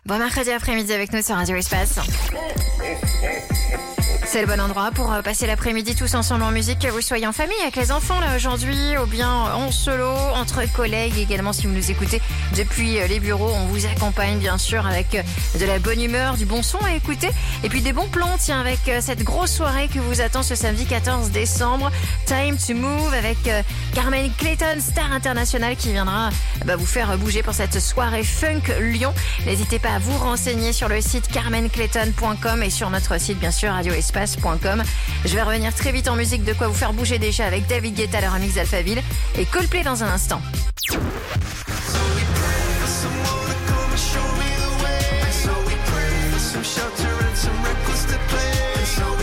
Bon mercredi après-midi avec nous sur Radio Espace. C'est le bon endroit pour passer l'après-midi tous ensemble en musique, que vous soyez en famille avec les enfants là aujourd'hui, ou bien en solo, entre collègues également si vous nous écoutez depuis les bureaux. On vous accompagne bien sûr avec de la bonne humeur, du bon son à écouter et puis des bons plans, tiens, avec cette grosse soirée que vous attend ce samedi 14 décembre. Time to Move avec Carmen Clayton, star internationale qui viendra vous faire bouger pour cette soirée Funk Lyon. N'hésitez pas à vous renseigner sur le site carmenclayton.com et sur notre site bien sûr radioespace.com. Je vais revenir très vite en musique, de quoi vous faire bouger déjà avec David Guetta, le remix d'Alphaville et Coldplay dans un instant.